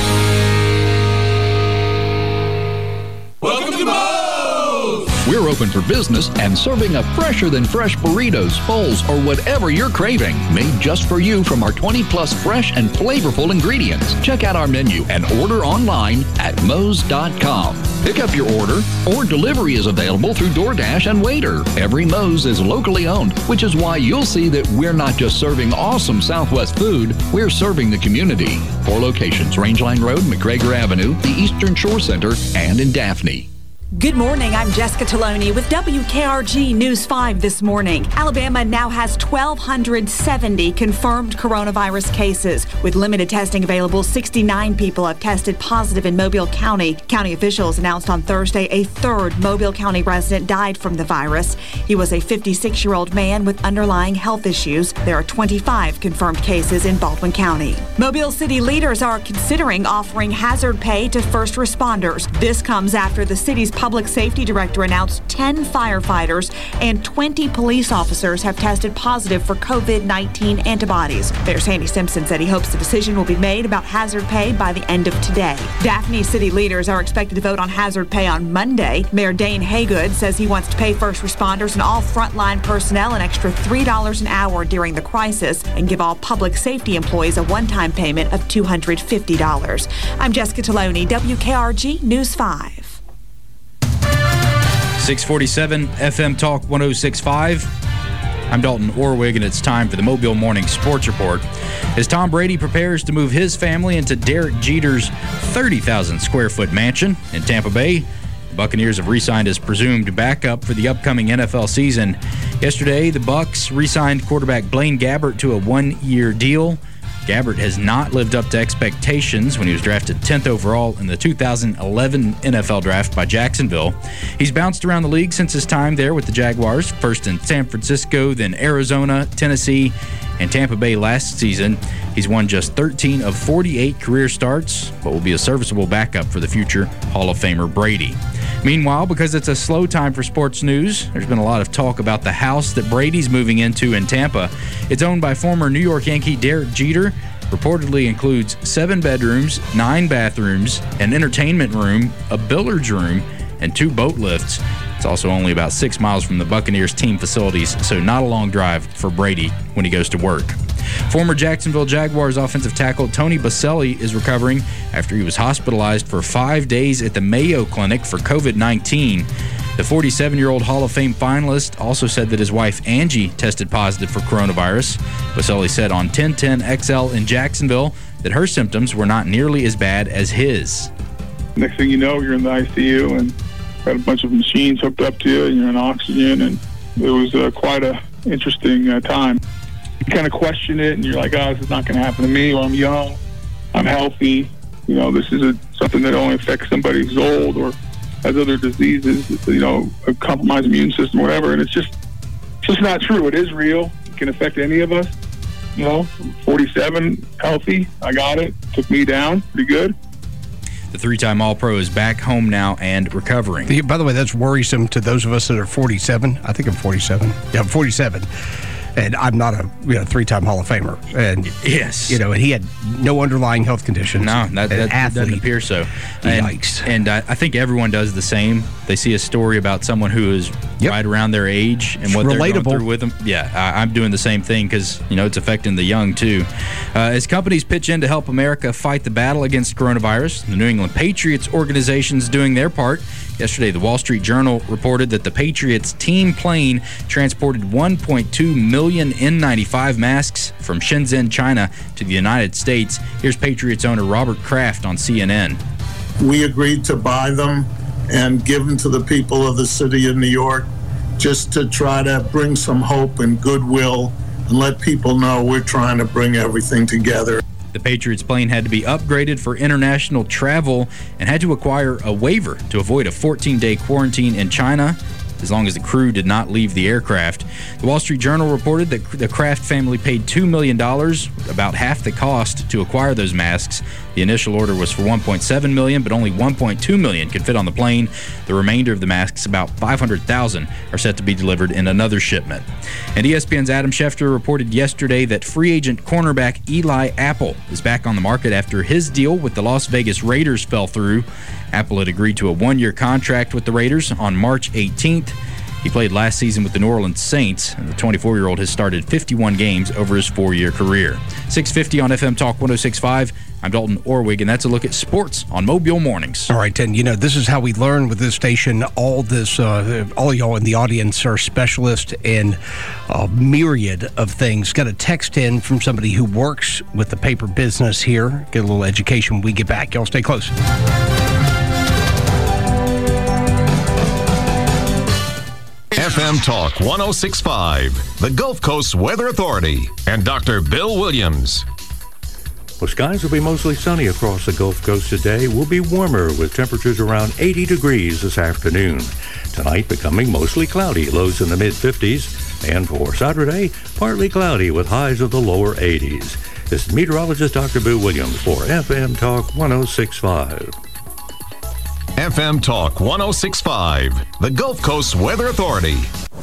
[SPEAKER 4] Welcome to Moe's! We're open for business and serving up fresher than fresh burritos, bowls, or whatever you're craving. Made just for you from our twenty plus fresh and flavorful ingredients. Check out our menu and order online at Moe's dot com. Pick up your order, or delivery is available through DoorDash and Waiter. Every Moe's is locally owned, which is why you'll see that we're not just serving awesome Southwest food, we're serving the community. Four locations: Rangeline Road, McGregor Avenue, the Eastern Shore Center, and in Daphne.
[SPEAKER 12] Good morning. I'm Jessica Taloni with W K R G News five this morning. Alabama now has one thousand two hundred seventy confirmed coronavirus cases. With limited testing available, sixty-nine people have tested positive in Mobile County. County officials announced on Thursday a third Mobile County resident died from the virus. He was a fifty-six-year-old man with underlying health issues. There are twenty-five confirmed cases in Baldwin County. Mobile city leaders are considering offering hazard pay to first responders. This comes after the city's public safety director announced ten firefighters and twenty police officers have tested positive for COVID nineteen antibodies. Mayor Sandy Simpson said he hopes the decision will be made about hazard pay by the end of today. Daphne city leaders are expected to vote on hazard pay on Monday. Mayor Dane Haygood says he wants to pay first responders and all frontline personnel an extra three dollars an hour during the crisis and give all public safety employees a one-time payment of two hundred fifty dollars. I'm Jessica Taloni, W K R G News five.
[SPEAKER 22] six forty-seven F M Talk one oh six point five. I'm Dalton Orwig, and it's time for the Mobile Morning Sports Report. As Tom Brady prepares to move his family into Derek Jeter's thirty thousand square foot mansion in Tampa Bay, the Buccaneers have re-signed his presumed backup for the upcoming N F L season. Yesterday, the Bucs re-signed quarterback Blaine Gabbert to a one-year deal. Gabbert has not lived up to expectations when he was drafted tenth overall in the two thousand eleven N F L Draft by Jacksonville. He's bounced around the league since his time there with the Jaguars, first in San Francisco, then Arizona, Tennessee, and Tampa Bay last season. He's won just thirteen of forty-eight career starts, but will be a serviceable backup for the future Hall of Famer Brady. Meanwhile, because it's a slow time for sports news, there's been a lot of talk about the house that Brady's moving into in Tampa. It's owned by former New York Yankee Derek Jeter. Reportedly includes seven bedrooms, nine bathrooms, an entertainment room, a billiards room, and two boat lifts. It's also only about six miles from the Buccaneers team facilities, so not a long drive for Brady when he goes to work. Former Jacksonville Jaguars offensive tackle Tony Boselli is recovering after he was hospitalized for five days at the Mayo Clinic for COVID nineteen. The forty-seven-year-old Hall of Fame finalist also said that his wife Angie tested positive for coronavirus. Boselli said on ten ten X L in Jacksonville that her symptoms were not nearly as bad as his.
[SPEAKER 14] Next thing you know, you're in the I C U and got a bunch of machines hooked up to you, and you're on oxygen, and it was uh, quite a interesting uh, time. You kind of question it, and you're like, oh, this is not going to happen to me, or I'm young, I'm healthy. You know, this is a, something that only affects somebody who's old or has other diseases, you know, a compromised immune system, whatever. And it's just, it's just not true. It is real. It can affect any of us. You know, I'm forty-seven, healthy. I got it. Took me down pretty good.
[SPEAKER 22] The three-time All-Pro is back home now and recovering.
[SPEAKER 2] By the way, that's worrisome to those of us that are forty-seven. I think I'm forty-seven. Yeah, I'm forty-seven. And I'm not a you know, three-time Hall of Famer. And
[SPEAKER 22] yes,
[SPEAKER 2] you know, and he had no underlying health conditions.
[SPEAKER 22] No, that, that, that doesn't appear so. And,
[SPEAKER 2] Yikes!
[SPEAKER 22] And I, I think everyone does the same. They see a story about someone who is yep. right around their age and
[SPEAKER 2] it's
[SPEAKER 22] what
[SPEAKER 2] relatable.
[SPEAKER 22] they're going through with them. Yeah, I, I'm doing the same thing because you know it's affecting the young too. Uh, as companies pitch in to help America fight the battle against coronavirus, the New England Patriots organization is doing their part. Yesterday, the Wall Street Journal reported that the Patriots team plane transported one point two million N ninety-five masks from Shenzhen, China to the United States. Here's Patriots owner Robert Kraft on C N N.
[SPEAKER 10] We agreed to buy them and given to the people of the city of New York just to try to bring some hope and goodwill and let people know we're trying to bring everything together.
[SPEAKER 6] The Patriots plane had to be upgraded for international travel and had to acquire a waiver to avoid a fourteen-day quarantine in China, as long as the crew did not leave the aircraft. The Wall Street Journal reported that the Kraft family paid two million dollars, about half the cost, to acquire those masks. The initial order was for one point seven million dollars, but only one point two million dollars could fit on the plane. The remainder of the masks, about five hundred thousand dollars, are set to be delivered in another shipment. And E S P N's Adam Schefter reported yesterday that free agent cornerback Eli Apple is back on the market after his deal with the Las Vegas Raiders fell through. Apple had agreed to a one-year contract with the Raiders on March eighteenth. He played last season with the New Orleans Saints, and the twenty-four-year-old has started fifty-one games over his four-year career. six fifty on F M Talk one oh six point five. I'm Dalton Orwig, and that's a look at sports on Mobile Mornings.
[SPEAKER 2] All right, and you know, this is how we learn with this station. All this, uh, all y'all in the audience are specialists in a myriad of things. Got a text in from somebody who works with the paper business here. Get a little education when we get back. Y'all stay close.
[SPEAKER 1] F M Talk one oh six point five, the Gulf Coast Weather Authority, and Doctor Bill Williams.
[SPEAKER 5] Well, skies will be mostly sunny across the Gulf Coast today. Will be warmer with temperatures around eighty degrees this afternoon. Tonight becoming mostly cloudy, lows in the mid fifties. And for Saturday, partly cloudy with highs of the lower eighties. This is meteorologist Doctor Bill Williams for F M Talk one oh six point five.
[SPEAKER 1] F M Talk one oh six point five, the Gulf Coast Weather Authority.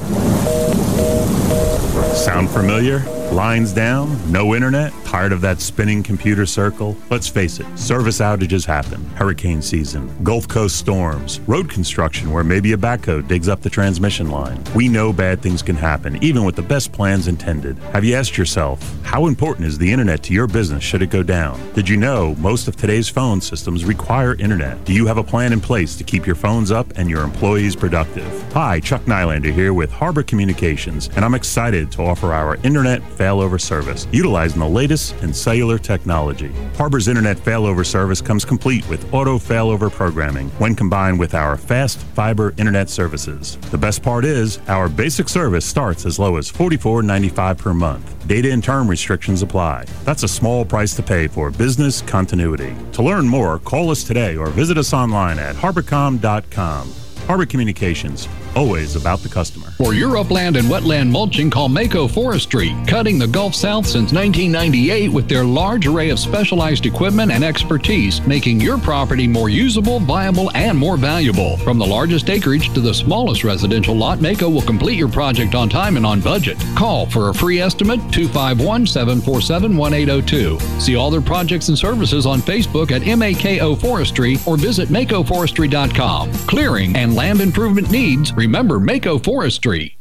[SPEAKER 11] Sound familiar? Lines down? No internet? Tired of that spinning computer circle? Let's face it, service outages happen. Hurricane season, Gulf Coast storms, road construction where maybe a backhoe digs up the transmission line. We know bad things can happen, even with the best plans intended. Have you asked yourself, how important is the internet to your business should it go down? Did you know most of today's phone systems require internet? Do you have a plan in place to keep your phones up and your employees productive? Hi, Chuck Nylander here with Harbor Communications, and I'm excited to offer our internet failover service, utilizing the latest in cellular technology. Harbor's internet failover service comes complete with auto failover programming when combined with our fast fiber internet services. The best part is, our basic service starts as low as forty-four ninety-five per month. Data and term restrictions apply. That's a small price to pay for business continuity. To learn more, call us today or visit us online at harborcom dot com. Harbor Communications, always about the customer.
[SPEAKER 4] For your upland and wetland mulching, call Mako Forestry, cutting the Gulf South since nineteen ninety-eight with their large array of specialized equipment and expertise, making your property more usable, viable, and more valuable. From the largest acreage to the smallest residential lot, Mako will complete your project on time and on budget. Call for a free estimate, two five one, seven four seven, one eight zero two. See all their projects and services on Facebook at Mako Forestry or visit mako forestry dot com. Clearing and land improvement needs, remember Mako Forestry.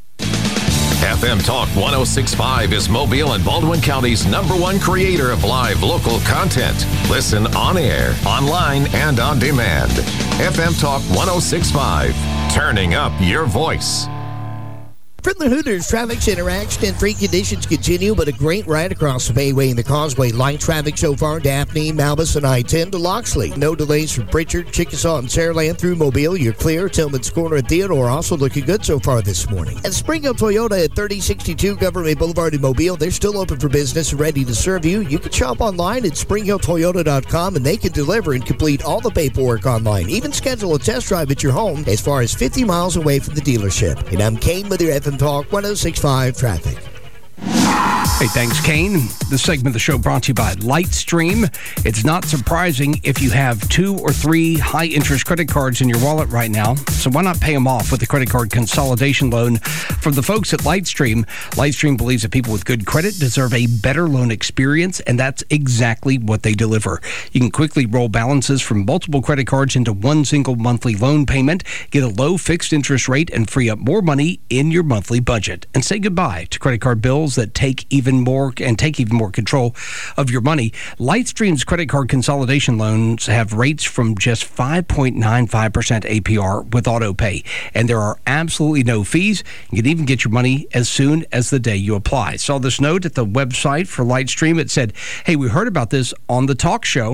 [SPEAKER 1] F M Talk one oh six point five is Mobile and Baldwin County's number one creator of live local content. Listen on air, online, and on demand. F M Talk one oh six point five, turning up your voice.
[SPEAKER 3] From the Hooters Traffic Center, accident-free conditions continue, but a great ride across the Bayway and the Causeway. Light traffic so far, Daphne, Malbus, and I ten to Loxley. No delays from Pritchard, Chickasaw, and Saraland through Mobile. You're clear. Tillman's Corner and Theodore also looking good so far this morning. And Spring Hill Toyota at thirty sixty-two Government Boulevard in Mobile. They're still open for business and ready to serve you. You can shop online at spring hill toyota dot com, and they can deliver and complete all the paperwork online. Even schedule a test drive at your home as far as fifty miles away from the dealership. And I'm Kane with your F M Talk one oh six point five traffic.
[SPEAKER 2] Hey, thanks, Kane. This segment of the show brought to you by Lightstream. It's not surprising if you have two or three high-interest credit cards in your wallet right now, so why not pay them off with a credit card consolidation loan from the folks at Lightstream? Lightstream believes that people with good credit deserve a better loan experience, and that's exactly what they deliver. You can quickly roll balances from multiple credit cards into one single monthly loan payment, get a low fixed interest rate, and free up more money in your monthly budget. And say goodbye to credit card bills that take even more and take even more control of your money. Lightstream's credit card consolidation loans have rates from just five point nine five percent A P R with auto pay, and there are absolutely no fees. You can even get your money as soon as the day you apply. Saw this note at the website for Lightstream. It said, hey, we heard about this on the talk show.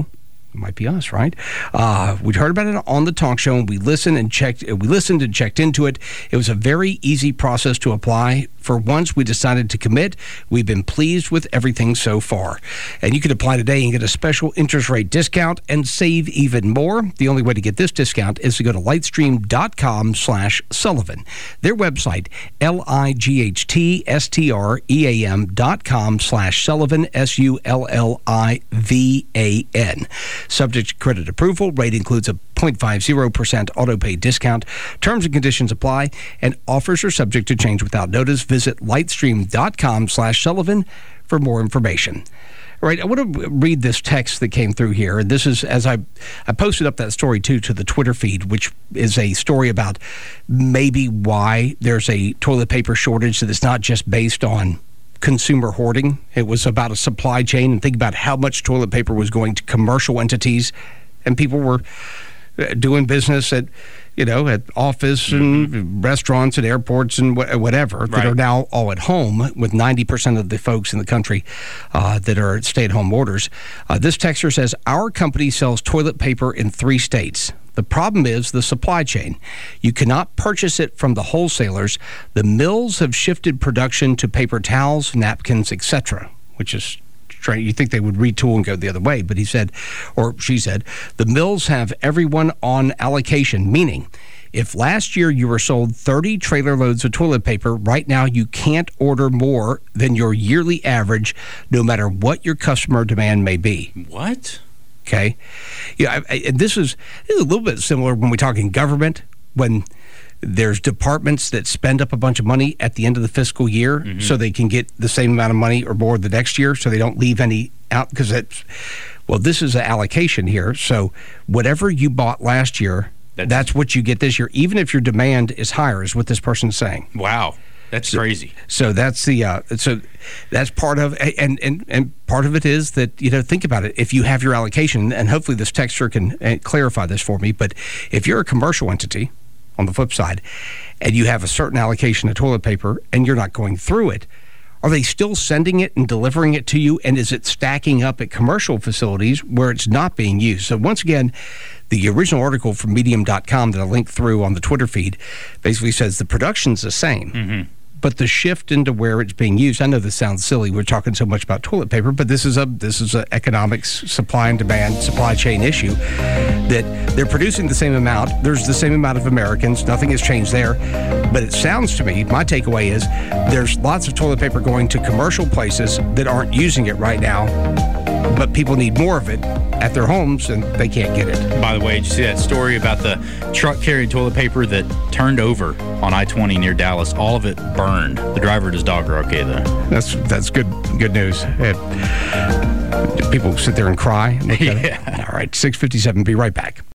[SPEAKER 2] Might be us, right? Uh, we'd heard about it on the talk show, and we listened and checked. We listened and checked into it. It was a very easy process to apply. For once we decided to commit, we've been pleased with everything so far. And you can apply today and get a special interest rate discount and save even more. The only way to get this discount is to go to lightstream.com slash Sullivan. Their website, L I G H T S T R E A M dot com slash Sullivan, S U L L I V A N. Subject to credit approval. Rate includes a zero point five zero percent auto pay discount. Terms and conditions apply, and offers are subject to change without notice. Visit lightstream.com slash Sullivan for more information. All right, I want to read this text that came through here. And this is, as I, I posted up that story, too, to the Twitter feed, which is a story about maybe why there's a toilet paper shortage that is not just based on consumer hoarding. It was about a supply chain, and think about how much toilet paper was going to commercial entities, and people were doing business at, you know, at office and mm-hmm. restaurants and airports and wh- whatever right. that are now all at home, with ninety percent of the folks in the country uh, that are stay-at-home orders. Uh, this texter says, our company sells toilet paper in three states. The problem is the supply chain. You cannot purchase it from the wholesalers. The mills have shifted production to paper towels, napkins, et cetera, which is strange. You think they would retool and go the other way, but he said, or she said, the mills have everyone on allocation, meaning if last year you were sold thirty trailer loads of toilet paper, right now you can't order more than your yearly average, no matter what your customer demand may be.
[SPEAKER 6] What?
[SPEAKER 2] Okay. Yeah, I, I, this is, this is a little bit similar when we're talking government, when there's departments that spend up a bunch of money at the end of the fiscal year mm-hmm. so they can get the same amount of money or more the next year, so they don't leave any out, because it's, well, this is an allocation here. So whatever you bought last year, that's, that's what you get this year, even if your demand is higher, is what this person's saying.
[SPEAKER 6] Wow. That's
[SPEAKER 2] so,
[SPEAKER 6] crazy.
[SPEAKER 2] So that's the uh, so that's part of and, and and part of it is that, you know, think about it. If you have your allocation, and hopefully this texter can uh, clarify this for me, but if you're a commercial entity, on the flip side, and you have a certain allocation of toilet paper and you're not going through it, are they still sending it and delivering it to you? And is it stacking up at commercial facilities where it's not being used? So once again, the original article from medium dot com that I linked through on the Twitter feed basically says the production's the same. Mm-hmm. But the shift into where it's being used, I know this sounds silly, we're talking so much about toilet paper, but this is a this is an economics, supply and demand, supply chain issue, that they're producing the same amount. There's the same amount of Americans. Nothing has changed there. But it sounds to me, my takeaway is there's lots of toilet paper going to commercial places that aren't using it right now, but people need more of it at their homes, and they can't get it.
[SPEAKER 6] By the way, did you see that story about the truck carrying toilet paper that turned over on I twenty near Dallas? All of it burned. The driver and his dog are okay, though.
[SPEAKER 2] That's that's good good news. It, people sit there and cry. And look at
[SPEAKER 6] yeah.
[SPEAKER 2] it. All right, six fifty-seven. Be right back.